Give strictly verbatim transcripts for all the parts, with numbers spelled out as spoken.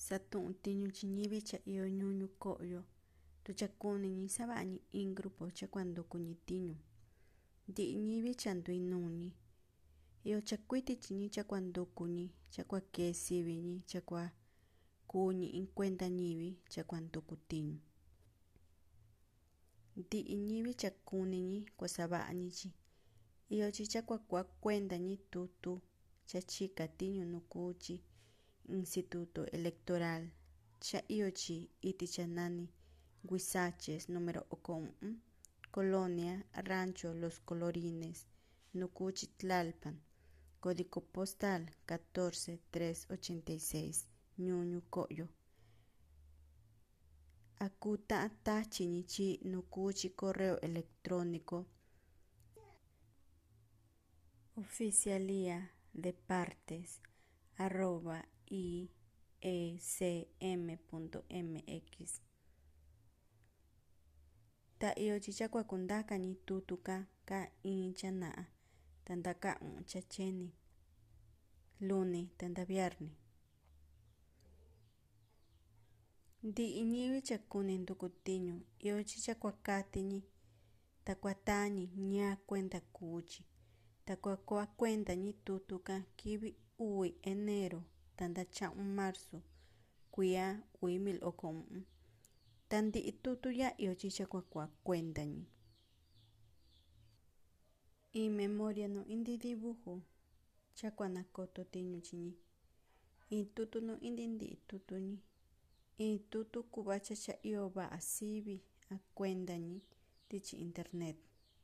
Satu'un tiñu chiñivi cha iyo ñuñu ko'yo tu chakuniñi sava'a‑ñi in grupo cha kuanduku‑ñi tiñu ndi'i ñivi cha ndui nuu‑ñi iyo chakuiti‑chi‑ñi cha kuanduku‑ñi cha kuakee sivi‑ñi cha kuakuu‑ñi in kuenda ñivi cha kuanduku tiñu ndi'i ñivi cha kuni‑ñi kuasava'a‑ñi‑chi iyo‑chi cha kuaku'a kuenda‑ñi tutu cha chika tiñu nu kuu‑chi instituto electoral cha iyo‑chi iti cha nani Huizaches número oko u'un colonia Rancho Los Colorines nu kuu‑chi Tlalpan código postal catorce tres ochenta y seis ñuñu ko'yo a kuu ta'an tachi‑ñi chi nu kuu‑chi correo electrónico oficialia de partes arroba i e c m punto m x ta iyo‑chi cha kuakundaka‑ñi tutu‑ka ka in cha na'a ta nda ka u'un cha cheni luni ta nda viarni ndi'i ñivi cha kuni nduku tiñu iyo‑chi cha kuakati‑ñi ta kuataa‑ñi ñaa kuenda kuu‑chi ta kuaku'a kuenda‑ñi tutu‑ka kivi uvi enero ta nda cha'un marzu kuiya uu mil oko u'un ta ndi'i tutu ya iyo‑chi cha kuaku'a kuenda‑ñi in memoria nu indi dibujo cha kuanakoto tiñu chiñi in tutu nu indi ndi'i tutu‑ñi in tutu ku'va cha cha iyo va'a sivi a kuenda‑ñi tichi internet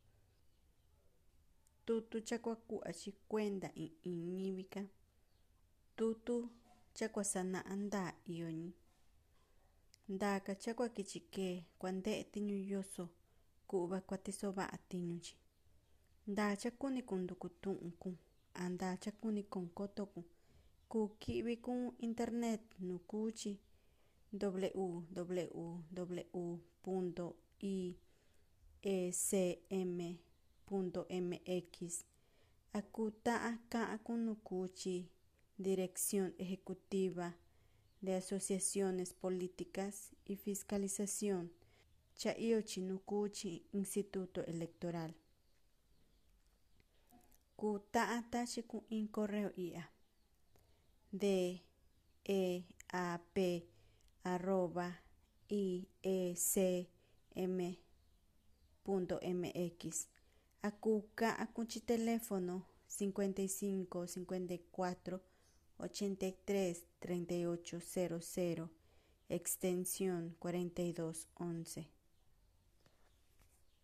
tutu cha kuaku'va‑chi kuenda in in ñivi‑ka tutu cha kuasana'a ndaa iyo‑ñi ndaa‑ka cha kuakichi kee kuande'e tiñu yoso ku'va kuatiso va'a tiñu‑chi ndaa cha kuni kunduku tu'un‑kun a ndaa cha kuni kon koto‑kun kuu ki'vi‑kun internet nu kuu‑chi w w w punto i e c m punto m x a kuu ta'an ka'an‑kun nu kuu‑chi dirección ejecutiva de asociaciones políticas y fiscalización cha iyo‑chi nu kuu‑chi instituto electoral kuu ta'an tachi‑kun in correo i'ya d e a p arroba i e c m punto m x a kuu ka'an‑kun chi teléfono cincuenta y cinco cincuenta y cuatro ochenta y tres treinta y ocho cero cero extensión cuarenta y dos once